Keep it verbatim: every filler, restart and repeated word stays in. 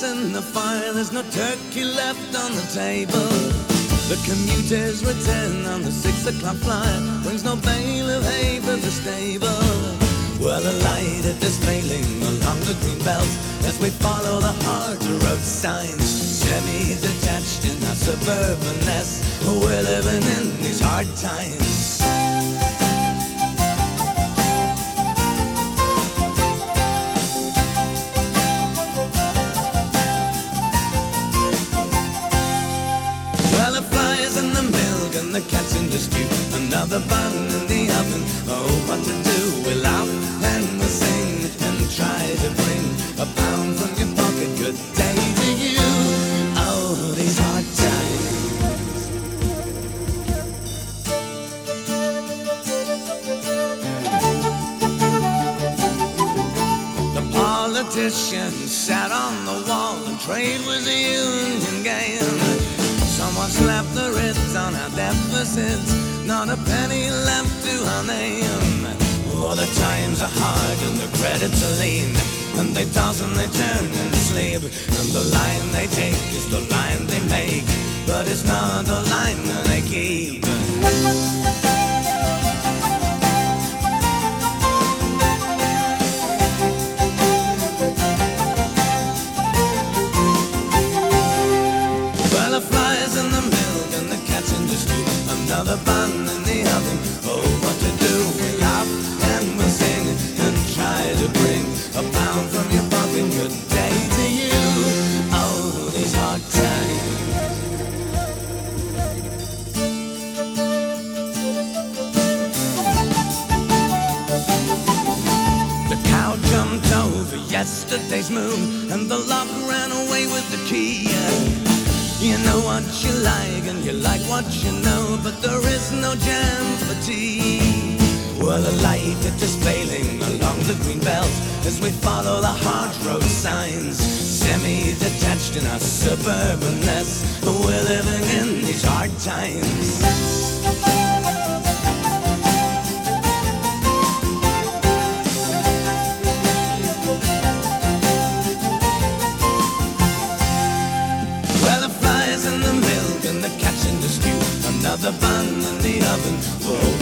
in the fire, there's no turkey left on the table. The commuters return on the six o'clock flyer, brings no bale of hay for the stable. Well, the light it is failing along the green belt as we follow the hard road signs. Semi-detached in our suburban nest, we're living in these hard times. Well, the flies in the milk and the cat's in the stew, another bun in the oven. Oh, what to do? We laugh and we sing and try to bring a pound from your pocket. Good day to you. Oh, these hard times. The politicians sat on the wall and trade was a union game. Someone slapped the wrist on our deficits, not a penny left to our name. Oh, the times are hard and the credits are lean, and they toss and they turn and sleep. And the line they take is the line they make, but it's not the line that they keep. Well, the flies in the milk and the cat's in the stew, another bun in the oven. Oh, what to do? We laugh and we sing and try to bring a pound from your pocket. Good day to you. Oh, these hard times. The cow jumped over yesterday's moon, and the lock ran away with the key. You know what you like and you like what you know, but there is no jam for tea. Well, the light it is failing along the green belt as we follow the hard road signs. Semi-detached in our suburban nest, we're living in these hard times. Another bun in the oven. Oh,